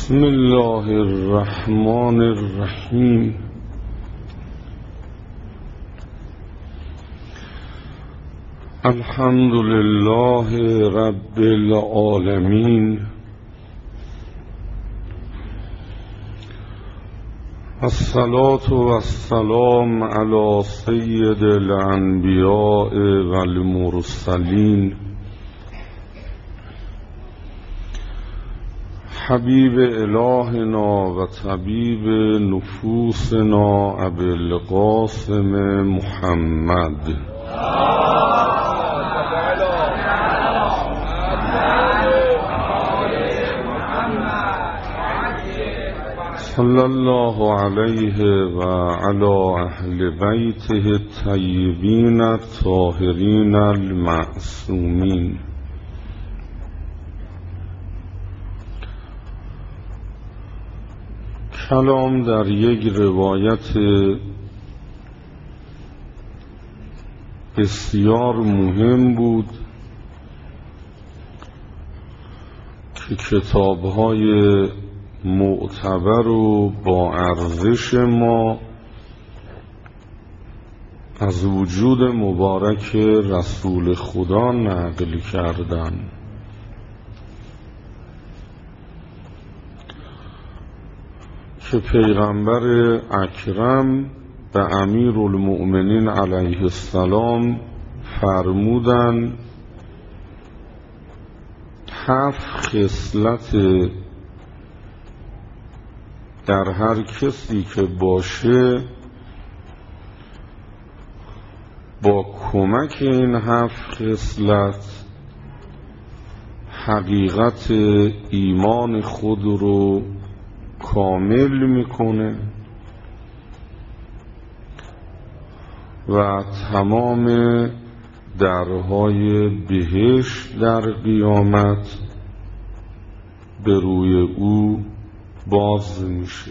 بسم الله الرحمن الرحیم. الحمد لله رب العالمین، الصلاة والسلام علی سید الانبیاء والمرسلین، حبیب الهنا و طبیب نفوسنا ابی القاسم محمد صلی الله علیه و علی اهل بیته الطیبین الطاهرین المعصومین. کلام در یک روایت بسیار مهم بود که کتاب‌های معتبر و با ارزش ما از وجود مبارک رسول خدا نقل کردند. که پیغمبر اکرم به امیرالمؤمنین علیه السلام فرمودند 7 خصلت در هر کسی که باشه با کمک این 7 خصلت حقیقت ایمان خود رو کامل میکنه و تمام درهای بهشت در قیامت به روی او باز میشه.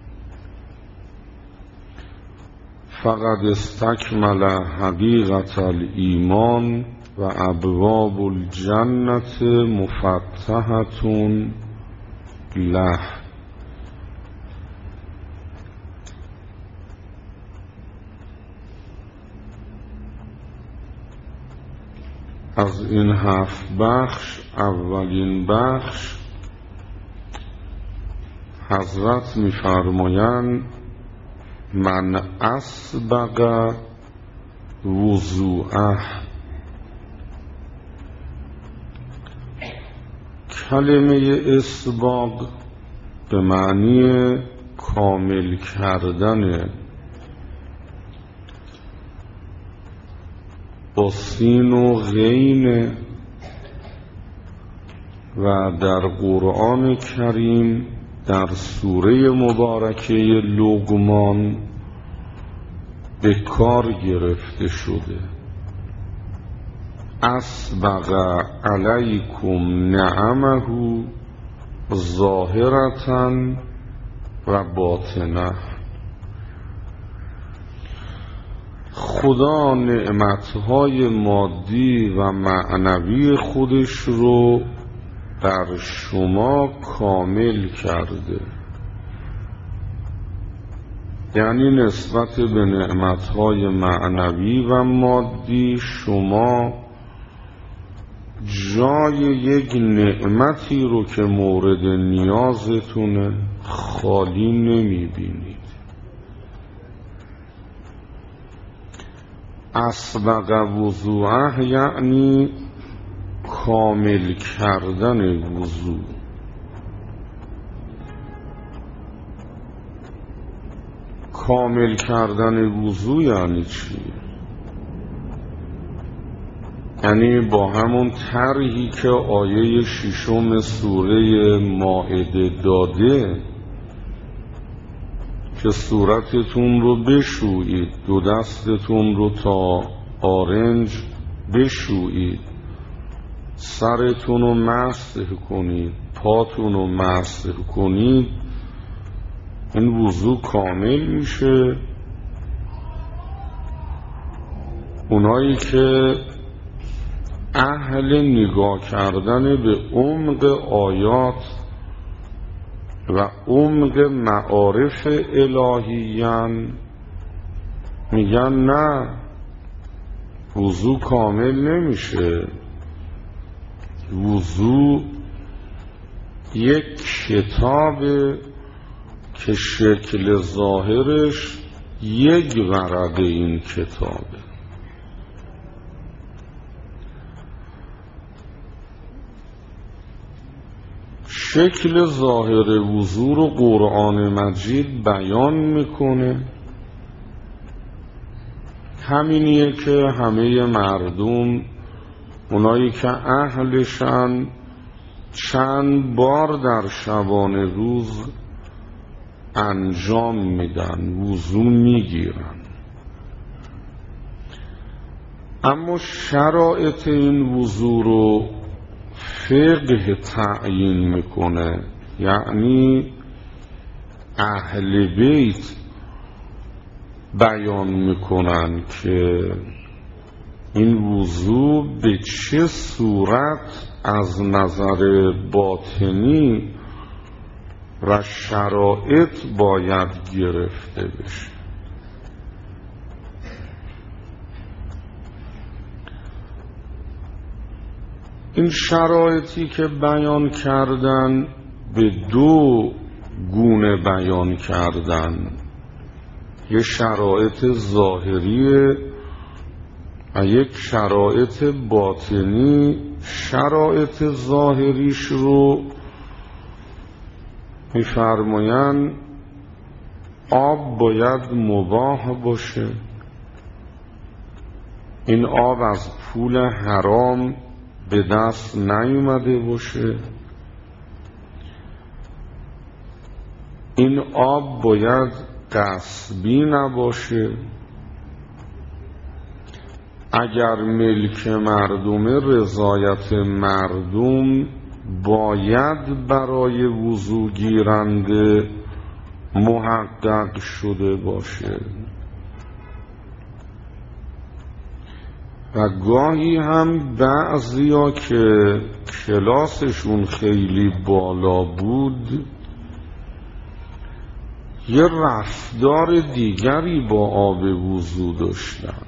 فقد استکمل حقیقت الایمان و ابواب الجنت مفتحة له. از این 7 بخش اولین بخش حضرت می‌فرمایند من اسبغ وضوءه. کلمه اسباغ به معنی کامل کردن با سین و غین و در قرآن کریم در سوره مبارکه لقمان به کار گرفته شده. اسبغ علیکم نعمه ظاهرة و باطنه. خدا نعمتهای مادی و معنوی خودش رو در شما کامل کرده، یعنی نسبت به نعمتهای معنوی و مادی شما جای یک نعمتی رو که مورد نیازتونه خالی نمیبینید. اسبغ وضوءه یعنی کامل کردن وضو. کامل کردن وضو یعنی چی؟ یعنی با همون طرحی که آیه 6 سوره مائده داده که صورتتون رو بشویید، 2 دستتون رو تا آرنج بشویید، سرتون رو مسح کنید، پاتون رو مسح کنید، این وضو کامل میشه. اونایی که اهل نگاه کردن به عمق آیات و عمق معارف الهیان، میگن نه، وضو کامل نمیشه. وضو یک کتاب که شکل ظاهرش یک ورقه این کتابه. شکل ظاهر وضو رو قرآن مجید بیان میکنه. همینیه که همه مردم، اونایی که اهلشن، چند بار در شبانه روز انجام میدن، وضو میگیرن. اما شرایط این وضو رو فقه تعیین میکنه، یعنی اهل بیت بیان میکنن که این وضو به چه صورت از نظر باطنی و شرایط باید گرفته بشه. این شرایطی که بیان کردن به دو گونه بیان کردن. یک شرایط ظاهریه و یک شرایط باطنی. شرایط ظاهریش رو می‌فرمایند آب باید مباح باشه، این آب از پول حرام به دست نیومده باشه، این آب باید غصبی نباشه، اگر ملک مردم رضایت مردم باید برای وضو گیرنده محقق شده باشه. و گاهی هم بعضیا که کلاسشون خیلی بالا بود یه رفتار دیگری با آب وضو داشتن.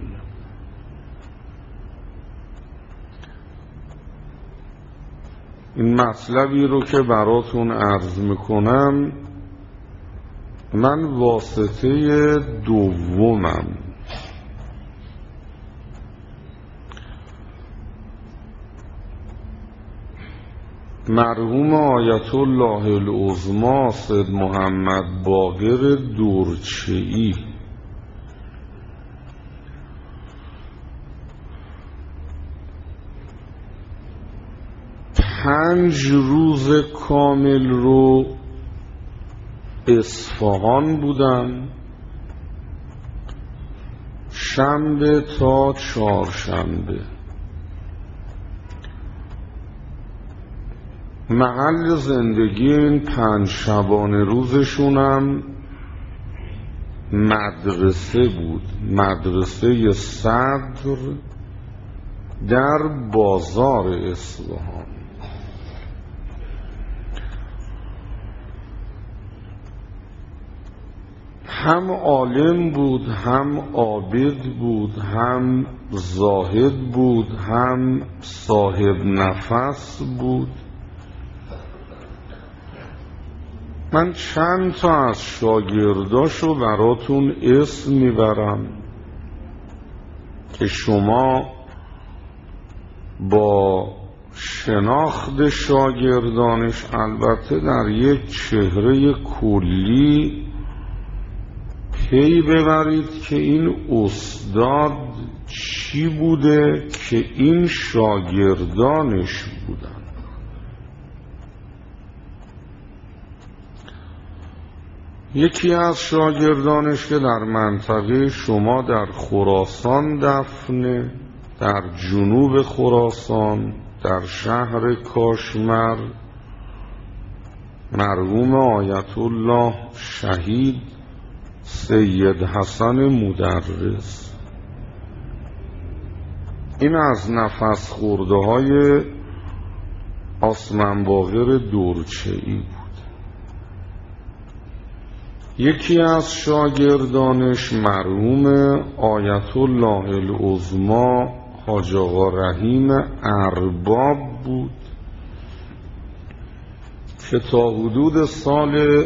این مطلبی رو که براتون عرض میکنم من واسطه دومم. مرحوم آیت الله العظمی سید محمد باقر دورچه‌ای پنج روز کامل رو اصفهان بودن، شنبه تا چهارشنبه. محل زندگی این پنج شبانه روزشونم مدرسه بود، مدرسه صدر در بازار اصفهان. هم عالم بود، هم عابد بود، هم زاهد بود، هم صاحب نفس بود. من چند تا از شاگرداشو براتون اسم میبرم که شما با شناخت شاگردانش البته در یک چهره کلی پی ببرید که این استاد چی بوده که این شاگردانش بودن. یکی از شاگردانش که در منطقه شما در خراسان دفنه، در جنوب خراسان در شهر کاشمر، مرحوم آیت الله شهید سید حسن مدرس. این از نفس خورده های آسمن باقر دورچه‌ای بود. یکی از شاگردانش مرحوم آیت الله العظما حاج آقا رحیم ارباب بود که تا حدود سال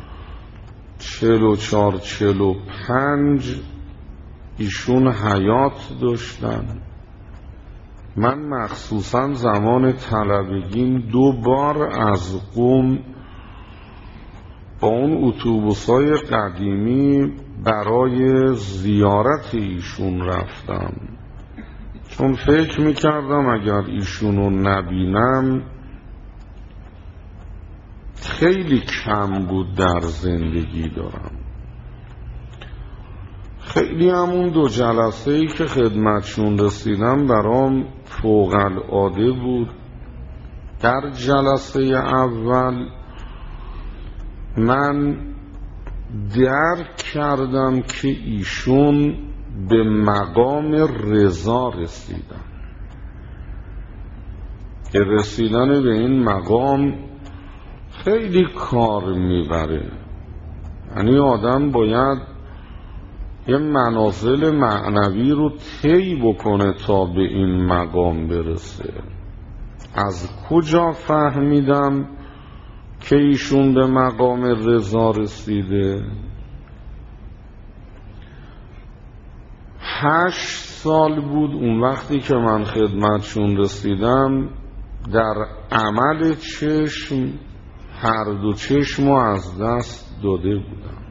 44-45 ایشون حیات داشتن. من مخصوصا زمان طلبگیم 2 بار از قم با اون اتوبوس‌های قدیمی برای زیارت ایشون رفتم، چون فکر میکردم اگر ایشونو نبینم خیلی کم بود در زندگی دارم. خیلی همون 2 جلسه‌ای که خدمتشون رسیدم برام فوق العاده بود. در جلسه اول من درک کردم که ایشون به مقام رضا رسیدن. که رسیدن به این مقام خیلی کار میبره، یعنی آدم باید یه منازل معنوی رو طی بکنه تا به این مقام برسه. از کجا فهمیدم که ایشون به مقام رضا رسیده؟ 8 سال بود اون وقتی که من خدمتشون رسیدم، در عمل چشم هر 2 چشمو از دست داده بودم.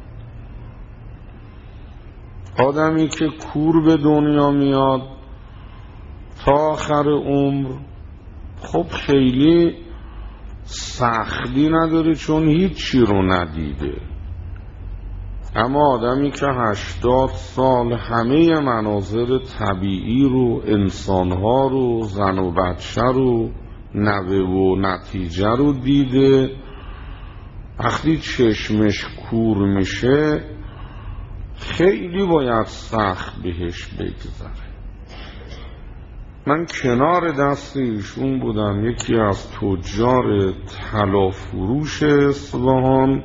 آدمی که کور به دنیا میاد تا آخر عمر خب خیلی سختی نداره چون هیچی رو ندیده، اما آدمی که 80 سال همه مناظر طبیعی رو، انسانها رو، زن و بچه رو، نوه و نتیجه رو دیده، وقتی چشمش کور میشه خیلی باید سخت بهش بگذره. من کنار دست ایشون بودم. یکی از تجار طلا فروش اصفهان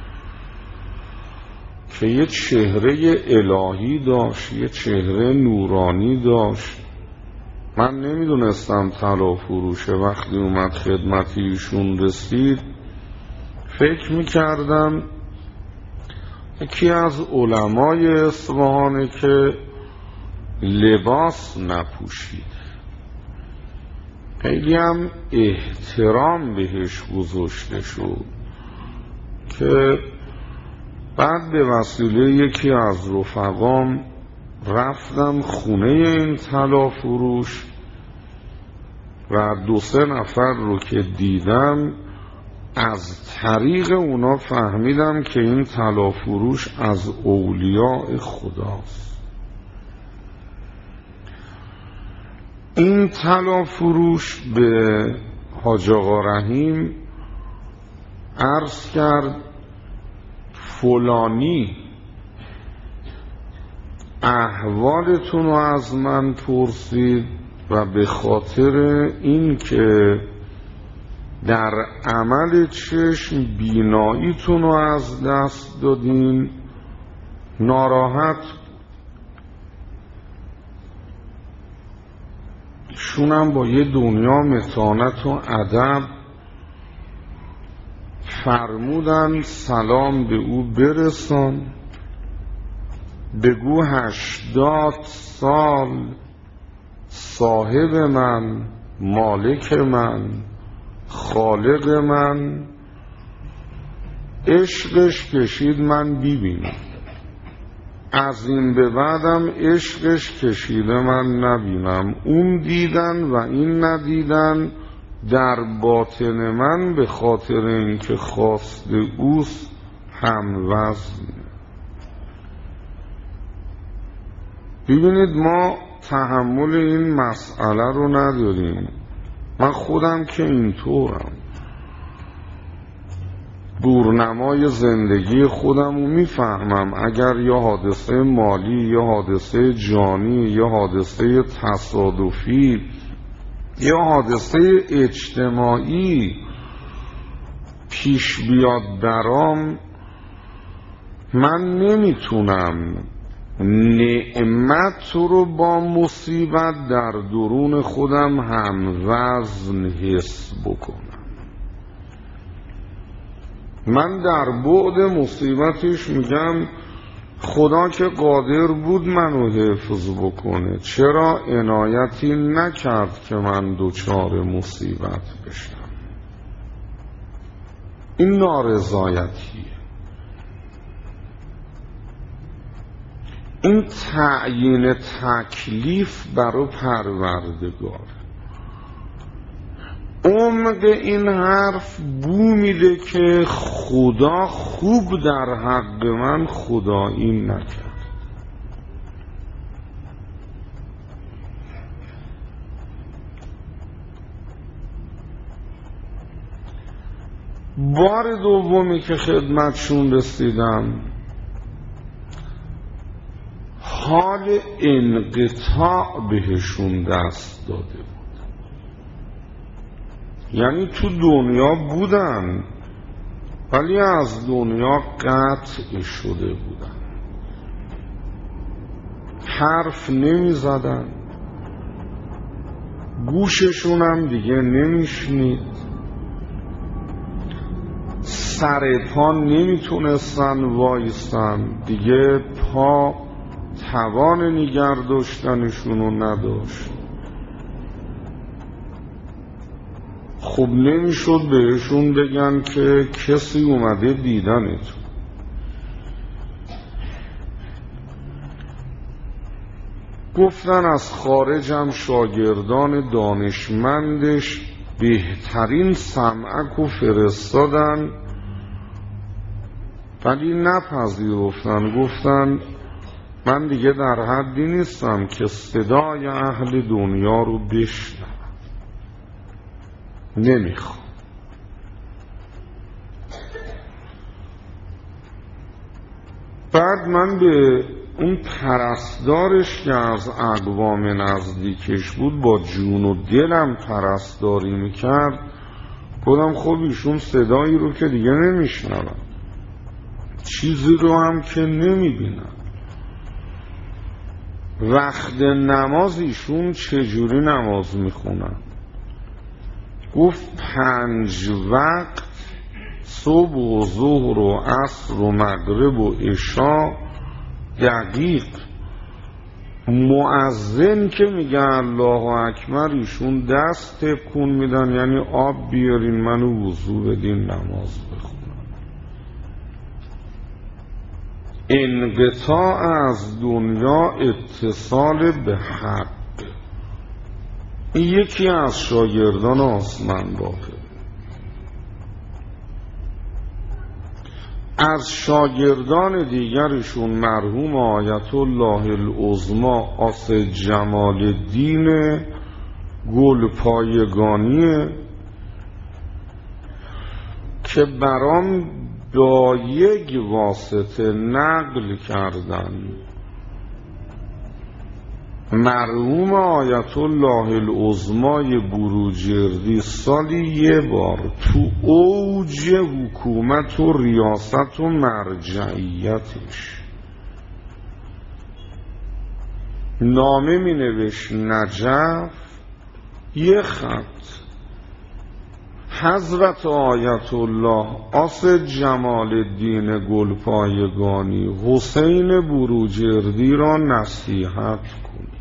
که یه چهره الهی داشت، یه چهره نورانی داشت. من نمیدونستم طلا فروشه. وقتی اومد خدمت ایشون رسید فکر میکردم یکی از علمای اصفهانه که لباس نپوشید. خیلی هم احترام بهش گذاشته شد که بعد به وسیله یکی از رفقام رفتم خونه این طلا فروش و 2-3 نفر رو که دیدم از طریق اونا فهمیدم که این طلا فروش از اولیاء خداست. این طلا فروش به حاج آقا رحیم عرض کرد فلانی احوالتون رو از من پرسید و به خاطر این که در عمل چشم بیناییتون رو از دست دادین ناراحت. شونم با یه دنیا متانت و ادب فرمودن سلام به او برسان، بگو 80 سال صاحب من، مالک من، خالق من عشقش کشید من ببینم، از این به بعدم عشقش کشیده من نبینم. اون دیدن و این ندیدن در باطن من به خاطر اینکه خواست اوست هم وزنه. ببینید ما تحمل این مسئله رو نداریم. من خودم که اینطورم، دورنمای زندگی خودم رو میفهمم. اگر یا حادثه مالی یا حادثه جانی یا حادثه تصادفی یا حادثه اجتماعی پیش بیاد برام، من نمیتونم نعمت رو با مصیبت در درون خودم هم وزن حس بکنم. من در بعد مصیبتش میگم خدا که قادر بود منو حفظ بکنه، چرا عنایتی نکرد که من دچار مصیبت بشم؟ این نارضایتیه. این تعیین تکلیف برای پروردگار. عمق این حرف بو میده که خدا خوب در حق من خدایی نکرد. بار دومی که خدمتشون رسیدم حال انقطاع بهشون دست داده بود. یعنی تو دنیا بودن ولی از دنیا قطع شده بودن، حرف نمی زدن، گوششون هم دیگه نمیشنید، سر پا نمیتونستن وایستن، دیگه پا توان نگه داشتنشونو نداشت. خب نمیشد بهشون بگن که کسی اومده دیدنتون. گفتن از خارجم شاگردان دانشمندش بهترین سمعک و فرستادن ولی نپذیرفتن. گفتن من دیگه در حدی نیستم که صدای اهل دنیا رو بشنوم، نمیخوام. بعد من به اون پرستارش که از اقوام نزدیکش بود با جون و دلم پرستاری میکرد گفتم خب ایشون صدایی رو که دیگه نمیشنوم، چیزی رو هم که نمیبینم، وقت نماز ایشون چجوری نماز میخونن؟ گفت 5 وقت صبح و ظهر و عصر و مغرب و عشا دقیق. مؤذن که میگه الله اکبر ایشون دست تکون میدن، یعنی آب بیارین منو وضو بدین نماز بخونم. انقطاع از دنیا، اتصال به حق. این یکی از شاگردان آسمان باقی. از شاگردان دیگرشون مرحوم آیت الله العظما آصد جمال الدین گلپایگانیه که برام با یک واسطه نقل کردن. مرحوم آیت الله العظمای بروجردی سالی یه بار تو اوج حکومت و ریاست و مرجعیتش نامه می نوشت نجف، یه خط حضرت آیت الله آصد جمال الدین گلپایگانی حسین بروجردی را نصیحت کنید.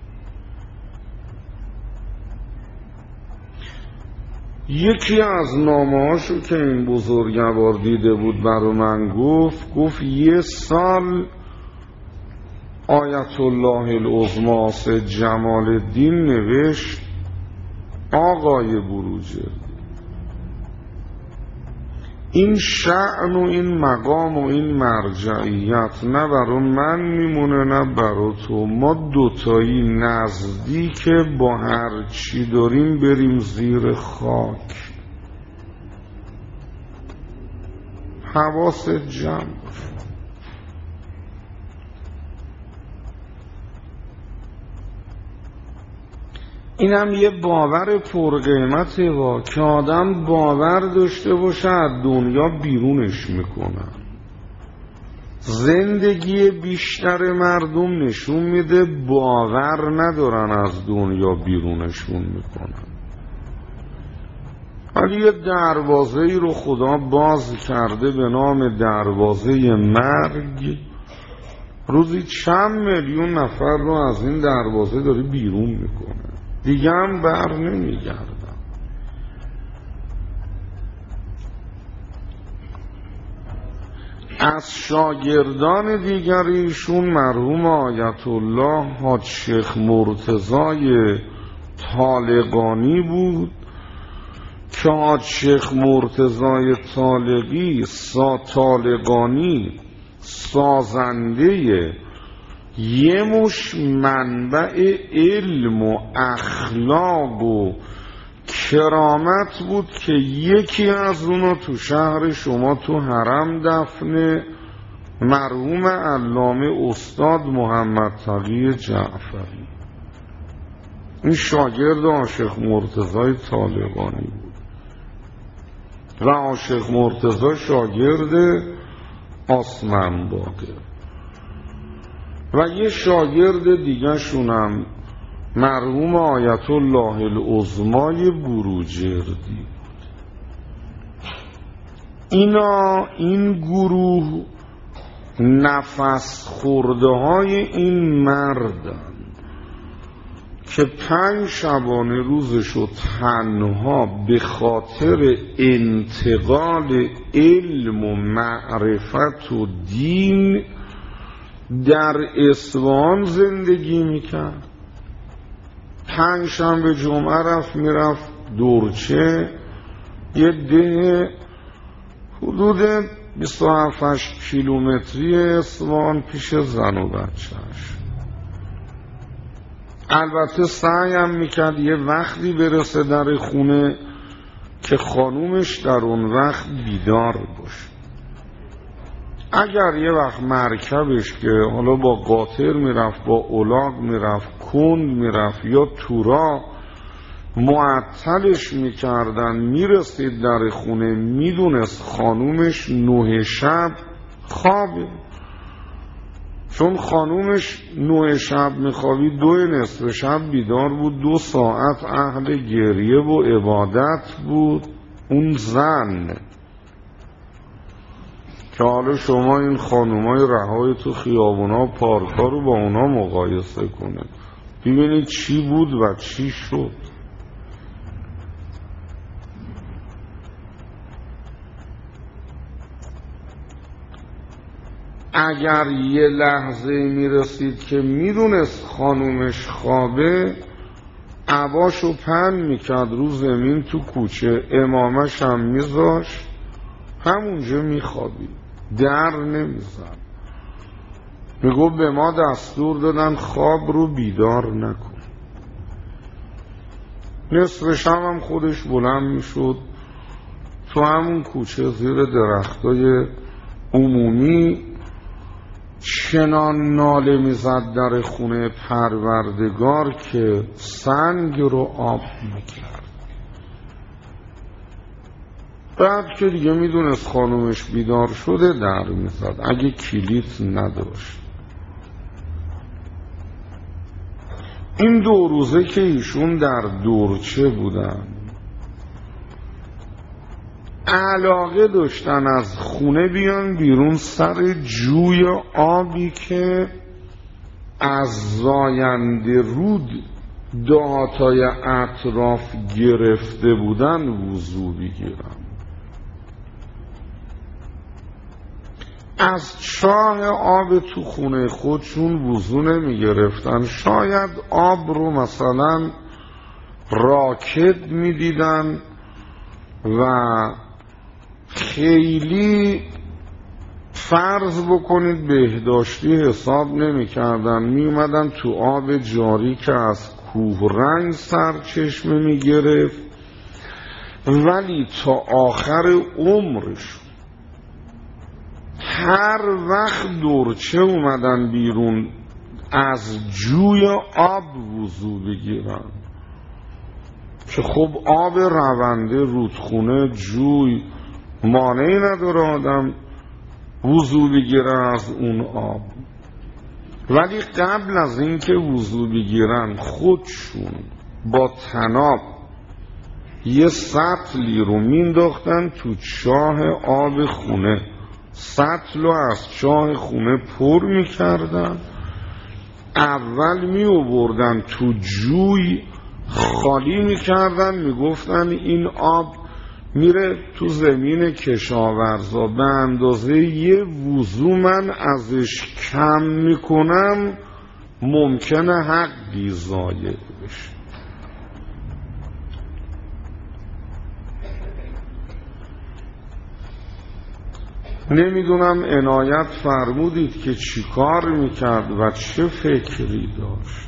یکی از نامه‌هاشو که این بزرگوار دیده بود برای من گفت یه سال آیت الله العظما آصد جمال الدین نوشت آقای بروجردی این شأن و این مقام و این مرجعیت نه برای من میمونه نه برای تو. ما دوتایی نزدیک با هر چی داریم بریم زیر خاک. حواست جمع باشه. اینم یه باور پرقیمته که آدم باور داشته باشه از دنیا بیرونش میکنن. زندگی بیشتر مردم نشون میده باور ندارن از دنیا بیرونشون میکنن. ولی یه دروازه‌ای رو خدا باز کرده به نام دروازه مرگ. روزی چند میلیون نفر رو از این دروازه داره بیرون میکنه، دیگه هم بر نمیگردن. از شاگردان دیگر ایشون مرحوم آیت الله حاج شیخ مرتضی طالقانی بود که حاج شیخ مرتضی طالقانی سازنده یه مش منبع علم و اخلاق و کرامت بود که یکی از اونا تو شهر شما تو حرم دفنه، مرحوم علامه استاد محمد تقی جعفری. این شاگرد عاشق مرتضی طالقانی بود و عاشق مرتضی شاگرد آسمنباده و یه شاگرد دیگه شونم مرحوم آیت الله العظمای بروجردی. این گروه نفس خورده های این مردن که 5 شبانه روزشو تنها به خاطر انتقال علم و معرفت و دین در اصفهان زندگی میکرد. 5 شنبه جمعه میرفت دورچه، یه ده حدود 27 کیلومتری اصفهان پیش زن و بچهش. البته سعی هم میکرد یه وقتی برسه در خونه که خانومش در اون وقت بیدار باشه. اگر یه وقت مرکبش که حالا با قاطر میرفت، با اولاغ میرفت، کند میرفت یا تورا معطلش میکردن، میرسید در خونه میدونست خانومش 9 شب خوابه، چون خانومش 9 شب میخوابید 2 نصف شب بیدار بود، 2 ساعت اهل گریه و عبادت بود اون زن. که حالا شما این خانومای رهای تو خیابونا و پارکا رو با اونا مقایسه کنه، ببینید چی بود و چی شد. اگر یه لحظه میرسید که میدونست خانومش خوابه، عباشو پن میکرد رو زمین تو کوچه، امامش هم میذاشت همونجا میخوابید، در نمیزد. میگو به ما دستور دادن خواب رو بیدار نکن. نصف شب هم خودش بلند میشد تو همون کوچه زیر درختای عمومی چنان ناله میزد در خونه پروردگار که سنگ رو آب میکرد. بعد که دیگه میدونست خانومش بیدار شده در میزد اگه کلیت نداشت. این 2 روزه که ایشون در دورچه بودن علاقه داشتن از خونه بیان بیرون سر جوی آبی که از زاینده رود دهاتای اطراف گرفته بودن وضو بگیرن. از چاه آب تو خونه خودشون وضو نمی گرفتن، شاید آب رو مثلا راکد می دیدن و خیلی فرض بکنید بهداشتی حساب نمی کردن، می اومدن تو آب جاری که از کوه رنگ سرچشمه می گرفت، ولی تا آخر عمرش هر وقت دورچه اومدن بیرون از جوی آب وضو بگیرن که خب آب رونده رودخونه جوی مانعی نداره آدم وضو بگیرن از اون آب، ولی قبل از اینکه وضو بگیرن خودشون با طناب یه سطلی رو مینداختن تو چاه آب خونه، سطل رو از چاه خونه پر میکردن، اول میوبردن تو جوی خالی میکردن، میگفتن این آب میره تو زمین کشاورزا، به اندازه یه وضو من ازش کم میکنم ممکنه حقی ضایع بشه. نمیدونم عنایت فرمودید که چی کار میکرد و چه فکری داشت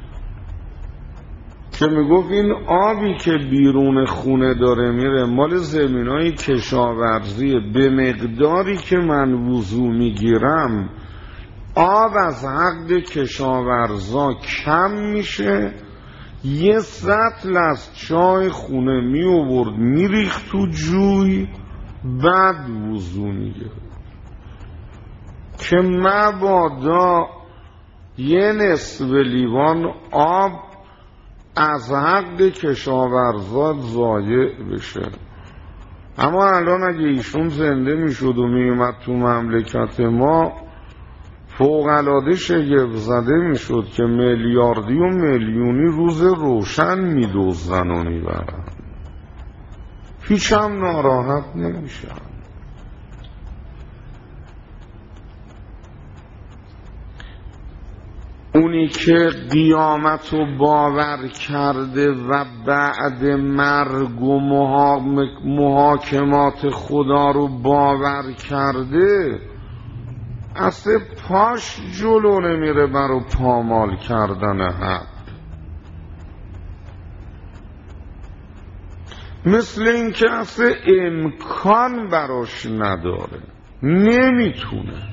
که میگفت این آبی که بیرون خونه داره میره مال زمینای کشاورزی، به مقداری که من وضو میگیرم آب از حق کشاورزا کم میشه، یه سطل از چای خونه میوورد میریخت تو جوی، بعد وضو میگیرد که مبادا یه نصف لیوان آب از حق کشاورزا ضایع بشه. اما الان اگه ایشون زنده میشد و میومد تو مملکت ما فوق‌العاده شگفت زده میشد که میلیاردی و میلیونی روز روشن میدزدن و میبرن، هیچ هم ناراحت نمیشن. اونی که قیامت رو باور کرده و بعد مرگ و محاکمات خدا رو باور کرده اصلا پاش جلو نمیره برای پامال کردن حق. مثل این که اصلا امکان براش نداره، نمیتونه،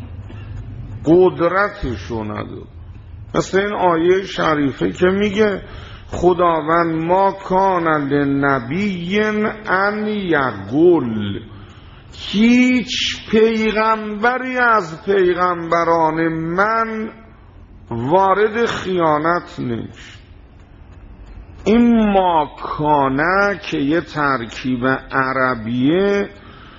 قدرتشو نداره. مثل این آیه شریفه که میگه خداوند ما کان لنبی ان یقول، هیچ پیغمبری از پیغمبران من وارد خیانت نمیشه. این ماکانه که یه ترکیب عربیه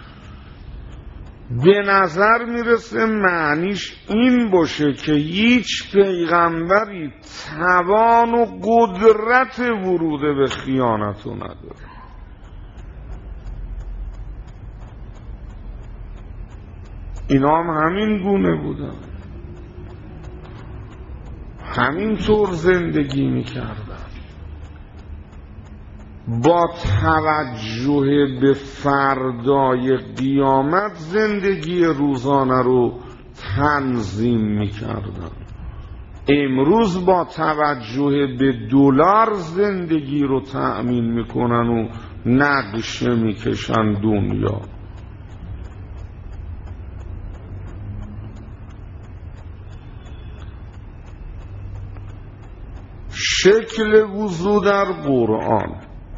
به نظر میرسه معنیش این باشه که هیچ پیغمبری توان و قدرت ورود به خیانت رو نداره. اینا هم همین گونه بودن، همین طور زندگی میکردن، با توجه به فردای قیامت زندگی روزانه رو تنظیم میکردن. امروز با توجه به دلار زندگی رو تأمین میکنن و نقشه میکشن دنیا. شکل وضو در قرآن،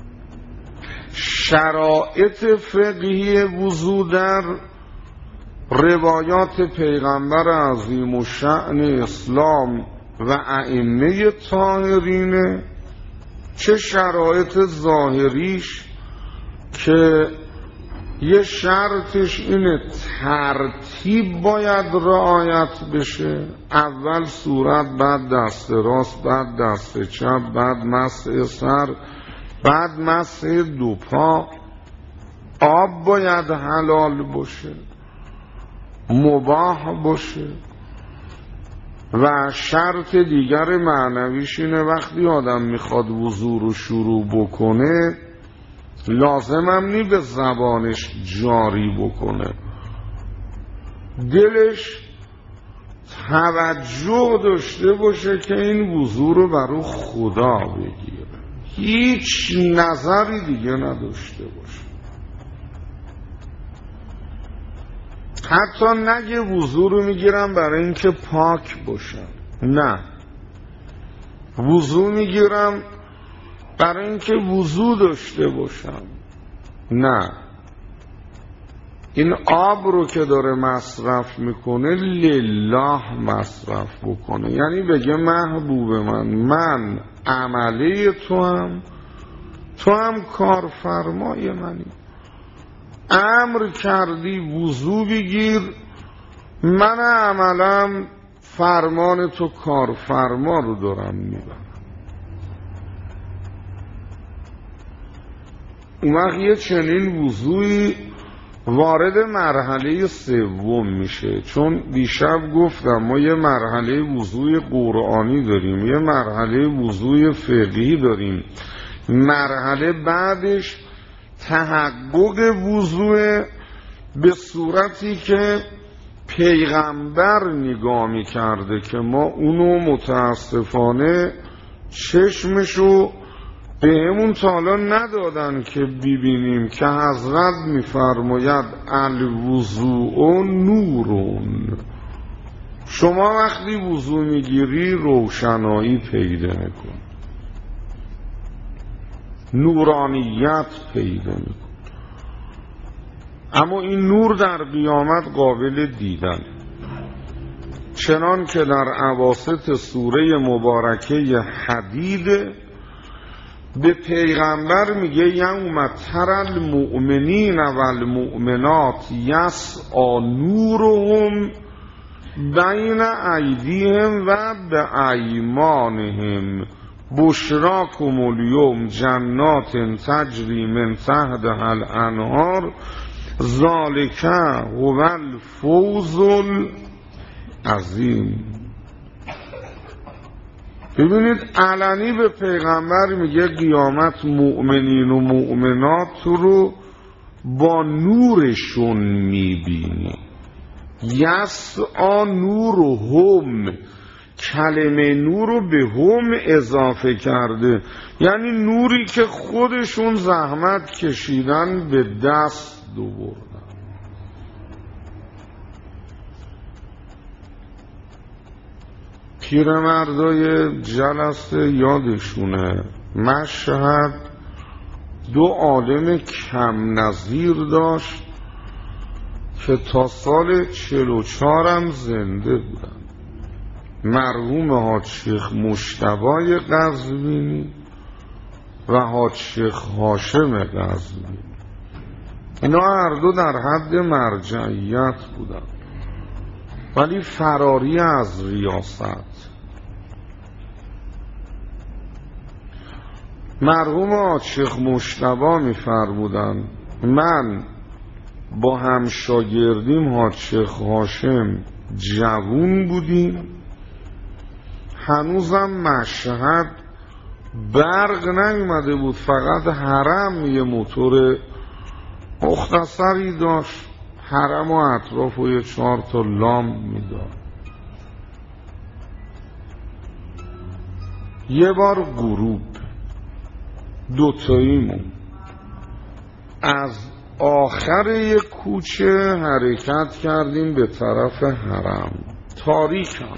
شرایط فقهی وضو در روایات پیغمبر عظیم الشأن اسلام و ائمه طاهرین، چه شرایط ظاهریش که یه شرطش اینه ترتیب باید رعایت بشه، اول صورت، بعد دست راست، بعد دست چپ، بعد مسح سر، بعد مسح دو پا. آب باید حلال باشه، مباح باشه. و شرط دیگر معنویش اینه وقتی آدم میخواد وضو رو شروع بکنه لازم هم نی به زبانش جاری بکنه، دلش توجه داشته باشه که این وضو رو برای خدا بگیره، هیچ نظری دیگه نداشته باشه. حتی نگه وضو رو میگیرم برای اینکه پاک باشم، نه، وضو میگیرم برای اینکه وضو داشته باشم، نه، این آب رو که داره مصرف میکنه لله مصرف بکنه، یعنی بگه محبوب من عمله تو هم کارفرمای منی. امر کردی وضو بگیر، من عملم فرمان تو کارفرما رو دارم میبرم. اون وقت یه چنین وضوعی وارد مرحله سوم میشه، چون دیشب گفتم ما یه مرحله وضوع قرآنی داریم، یه مرحله وضوع فقهی داریم، مرحله بعدش تحقق وضوع به صورتی که پیغمبر نگاه میکرده که ما اونو متاسفانه چشمشو به همون تالا ندادن که ببینیم که حضرت میفرماید الوضوء نورون، شما وقتی وضو میگیری روشنایی پیدا میکن، نورانیت پیدا میکن. اما این نور در قیامت قابل دیدن، چنان که در اواسط سوره مبارکه حدید به پیغمبر میگه یوم تری المؤمنین والمؤمنات یسعی نورهم بین ایدیهم و بایمانهم بشراکم الیوم جنات تجری من تحتها الانهار ذالک هو الفوز العظیم. ببینید علنی به پیغمبر میگه قیامت مؤمنین و مؤمنات رو با نورشون میبینی. یسعی نورهم، کلمه نور رو به هم اضافه کرده، یعنی نوری که خودشون زحمت کشیدن به دست دوردن. پیرمردای جلسه یادشونه مشهد دو عالم کم نظیر داشت که تا سال 44 هم زنده بودن، مرحوم حاج شیخ مجتبی قزوینی و حاج شیخ هاشم قزوینی. اینا هر دو در حد مرجعیت بودن ولی فراری از ریاست. مرحوم حاج شیخ مجتبی می‌فرمودند من با همشاگردیم حاج شیخ هاشم جوون بودیم، هنوزم مشهد برق نیومده بود، فقط حرم یه موتور مختصری داشت، حرم و اطراف و یه 4 تا لام میداد. یه بار غروب دوتاییمون از آخر یک کوچه حرکت کردیم به طرف حرم، تاریکم.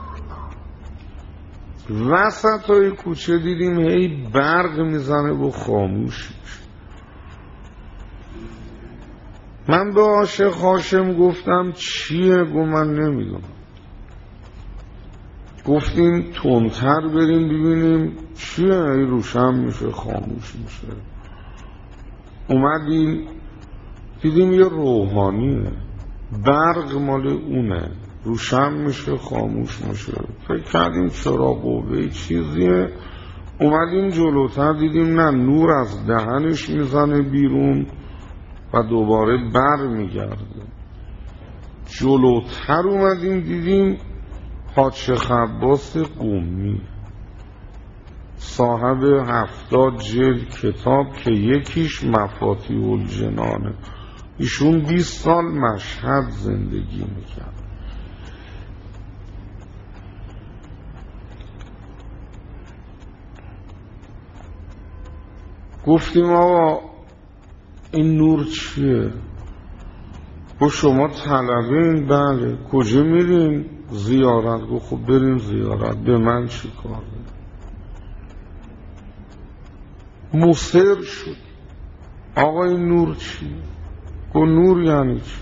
وسطای کوچه دیدیم هی برق میزنه و خاموش میشه. من به عاشق هاشم گفتم چیه؟ گفت من نمیدونم. گفتیم تندتر بریم ببینیم چیه، هی روشن میشه خاموش میشه. اومدیم دیدیم یه روحانیه، برق مال اونه، روشن میشه خاموش میشه. فکر کردیم چرا قوه چیزیه. اومدیم جلوتر دیدیم نه، نور از دهنش میزنه بیرون و دوباره بر میگرده. جلوتر اومدیم دیدیم حاج شیخ عباس قمی صاحب 70 جلد کتاب که یکیش مفاتیح الجنانه، ایشون 20 سال مشهد زندگی میکرد. گفتیم آقا این نور چیه؟ گفت شما طلبه این؟ بله. کجا میرین؟ زیارت. گفت خب بریم زیارت. به من چی کار داره؟ مصر شد آقا این نور چیه؟ گفت نور یعنی چی؟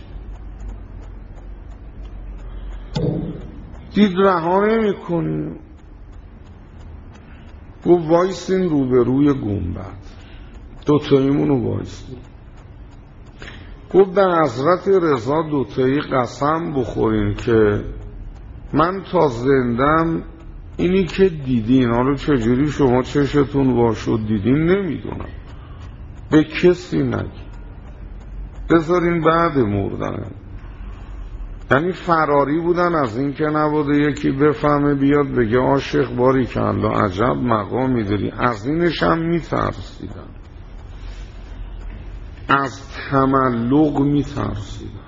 دید رها نمی کنیم. گفت وایسین روبروی گنبد. دوتاییمونو وایسین. گفت به حضرت رضا دوتایی قسم بخورین که من تا زندم اینی که دیدین، حالا چجوری شما چشتون وا شد دیدین نمیدونم، به کسی نگی، بذارین بعد مردن. یعنی فراری بودن از این که نبوده یکی بفهمه بیاد بگه عاشق باری کلا عجب مقامی داری. از اینش هم میترسیدن، از تملق میترسیدن،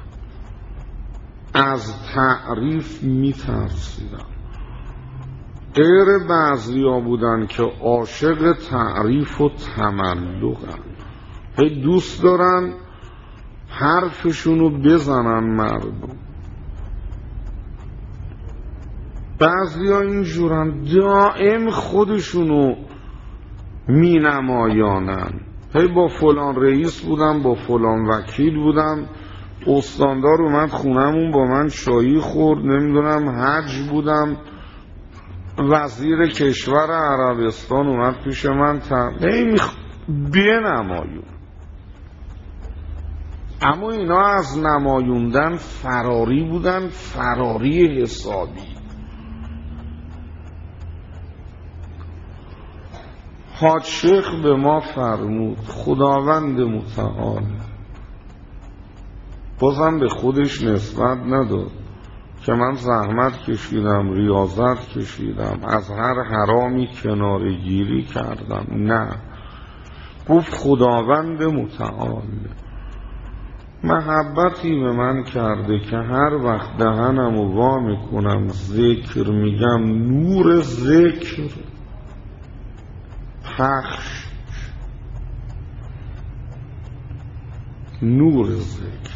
از تعریف میترسیدن. غیر بعضیا بودن که عاشق تعریف و تملقن، هی دوست دارن حرفشونو بزنن مردم. بعضیا اینجورن دائم خودشونو می نمایانن. هی با فلان رئیس بودم، با فلان وکیل بودم، استاندار اومد خونمون با من شایی خورد، نمیدونم حج بودم، وزیر کشور عربستان اومد پیش من بنمایون. اما اینا از نمایوندن فراری بودن، فراری حسابی. حاج شیخ به ما فرمود، خداوند متعال بازم به خودش نسبت نداد که من زحمت کشیدم، ریاضت کشیدم، از هر حرامی کناره گیری کردم. نه، گفت خداوند متعال محبتی به من کرده که هر وقت دهنم رو وا میکنم ذکر میگم، نور ذکر پخش، نور ذکر.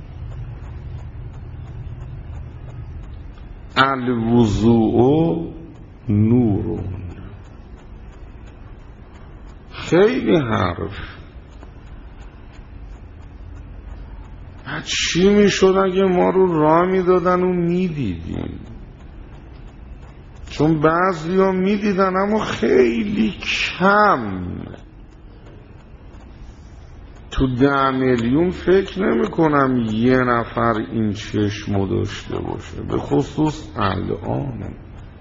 الوضوء نورون. خیلی حرف. چی میشد اگه ما رو راه میدادن و میدیدیم؟ چون بعضی ها میدیدن اما خیلی کم. تو 10 میلیون فکر نمی کنم یه نفر این چشمو داشته باشه، به خصوص الان.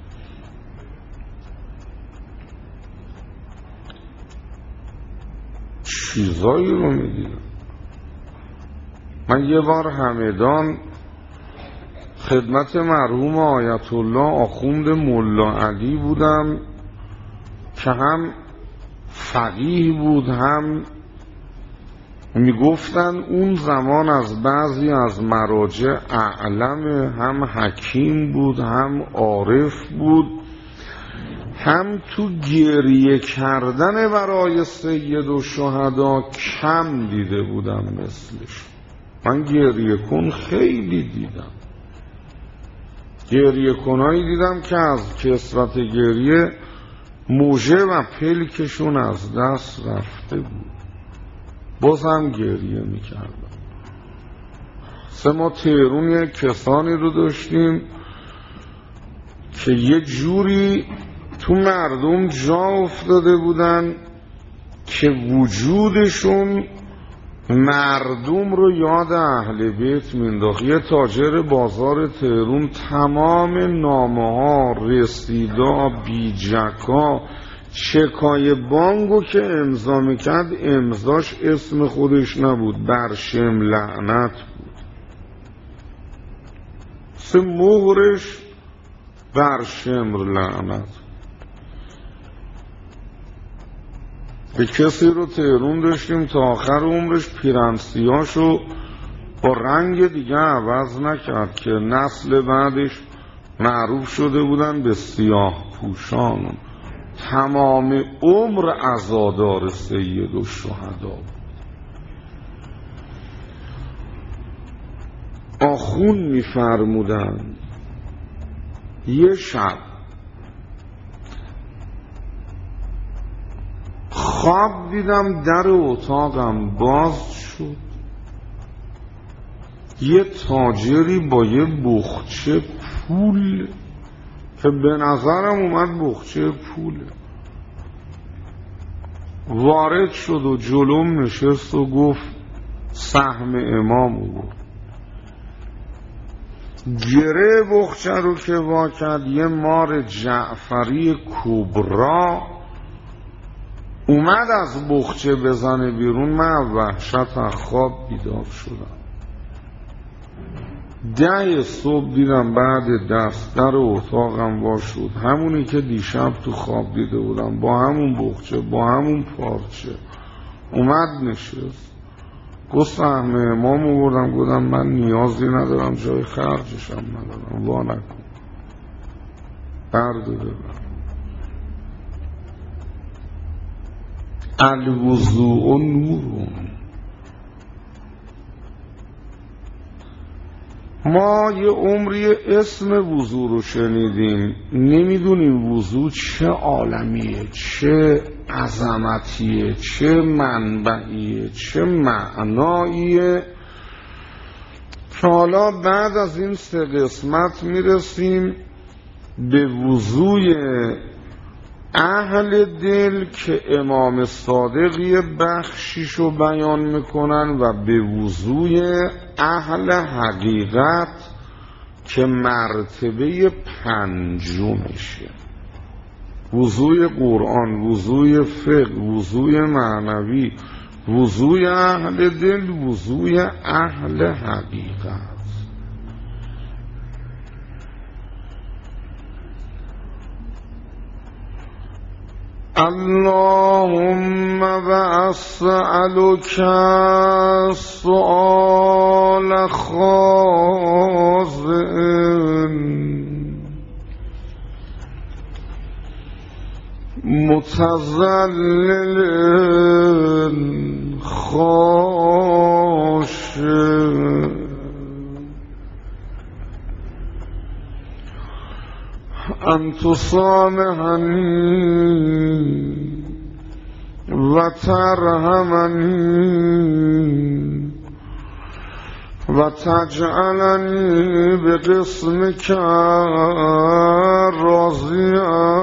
چیزایی رو میدیدم. من یه بار همدان خدمت مرحوم آیت الله آخوند ملا علی بودم که هم فقیه بود، هم میگفتن اون زمان از بعضی از مراجع اعلم، هم حکیم بود، هم عارف بود، هم تو گریه کردن برای سید و شهدا کم دیده بودم مثلش. من گریه کن خیلی دیدم، گریه کنایی دیدم که از کثرت گریه موجه و پلکشون از دست رفته بود، بازم گریه میکردم. ما تهرون یک کسانی رو داشتیم که یه جوری تو مردم جا افتاده بودن که وجودشون مردم رو یاد اهل بیت مینداخت. یه تاجر بازار تهرون تمام نامه ها، رسیدا، بیجکا، چکای بانگو که امضا میکرد امضاش اسم خودش نبود، برشم لعنت بود. مهرش برشم لعنت. به کسی رو تهرون داشتیم تا آخر عمرش پیرنسیاشو با رنگ دیگه عوض نکرد که نسل بعدش معروف شده بودن به سیاه پوشان. تمام عمر عزادار سید و شهدا. آخون می‌فرمودند یه شب خواب دیدم در اتاقم باز شد، یه تاجری با یه بخچه پول که به نظرم اومد بخچه پوله وارد شد و جلوم نشست و گفت سهم امامو گفت. گره بخچه رو که وا کرد یه مار جعفری کبرا اومد از بخچه بزنه بیرون. من وحشت از خواب بیدار شدم. 10 صبح دیدم بعد دفتر اتاقم وا شد، همونی که دیشب تو خواب دیده بودم با همون بخچه با همون پارچه اومد نشست. گفت سهم امام آوردم. گفتم من نیازی ندارم، جای خرجشم ندارم، وا نکن، برده ببر. الوضوء نورون. ما یه عمری اسم وضو رو شنیدیم، نمیدونیم وضو چه عالمیه، چه عظمتیه، چه منبعیه، چه معناییه، که حالا بعد از این 3 قسمت میرسیم به وضوی اهل دل که امام صادقی بخشیشو بیان میکنن و به وضوی اهل حقیقت که مرتبه 5مشه. وضوی قرآن، وضوی فقه، وضوی معنوی، وضوی اهل دل، وضوی اهل حقیقت. اللهم واسألك سؤال خاضع متذلل خاشع أن تصامحني وترحمني وتجعلني بقسمك راضيا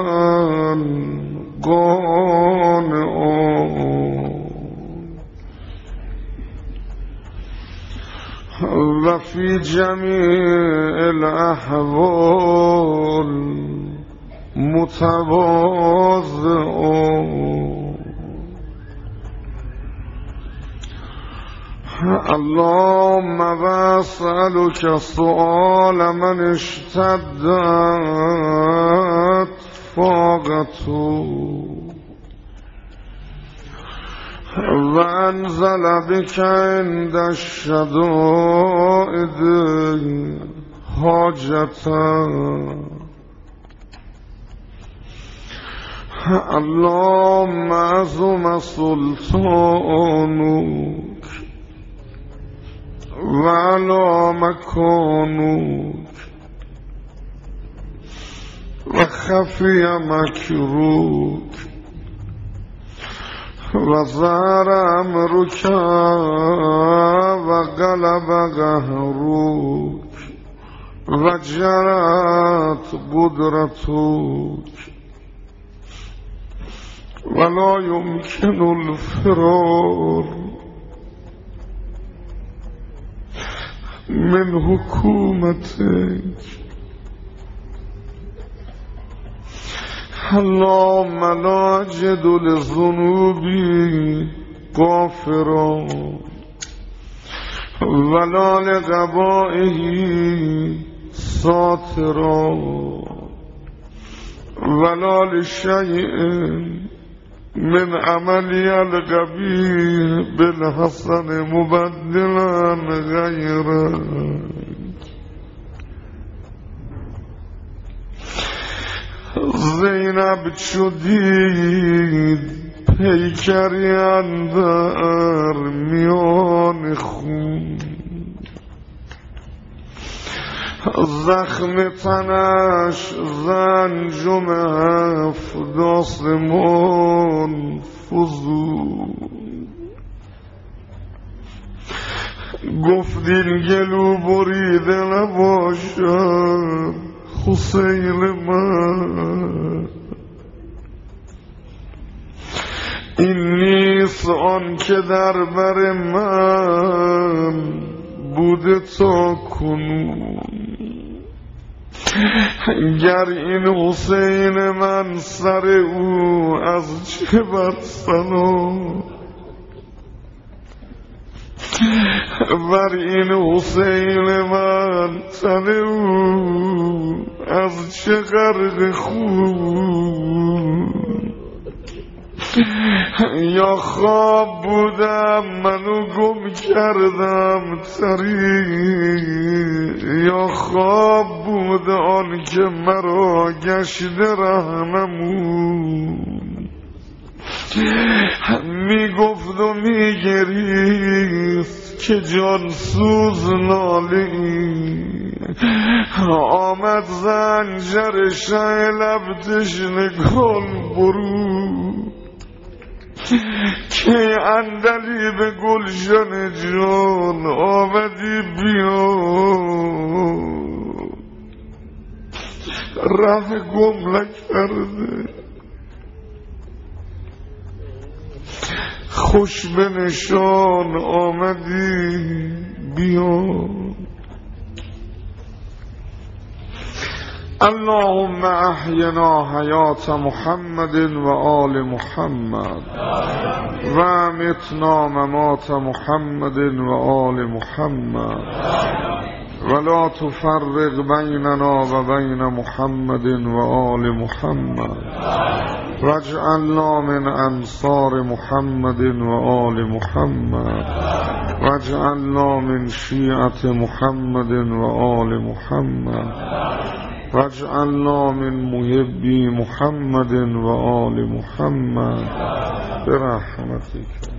قانعا وفي جميع الأحوال متواضع. اللهم واسألك سؤال من اشتدت فاقته وانزل بك عند الشدائد حاجتا. اللهم عظم سلطانك وعلى مكانك وخفي مكروك وظهر أمرك وغلب قهرك وجرت قدرتك ولا يمكن الفرار من حكومتك. اللهم لا أجد لذنوبي غافرا ولا لقبائه ساترا ولا لشيء من عملي القبيح بالحسن مبدلا غيره. زینب چو دید پیکری اندر میان خون، زخم تنش زنجم 7 آسمان فزود. گفتین گلو بریده نباشد حسین من، این نیست آن که در بر من بوده تا کنون. گر این حسین من سر او از چه بد سلام، ور این حسین من تن او از چه غرق خون. یا خواب بودم منو گم کردم طریق، یا خواب بود آن که مرا گشته رهنمون. می گفت و می گریست که جان سوز نالی، آمد زنجر شه لب تشنه کن برو، که اندلی به گلشن جان آمدی بیا، ره گم نکرده خوش به نشان آمدی بیا. اللهم احینا حیات محمد و آل محمد و امتنا ممات محمد و آل محمد ولا تفرق بیننا و بین محمد و آل محمد واجعلنا من انصار محمد و آل محمد واجعلنا من شیعة محمد و آل محمد واجعلنا من محبی محمد و آل محمد برحمتك.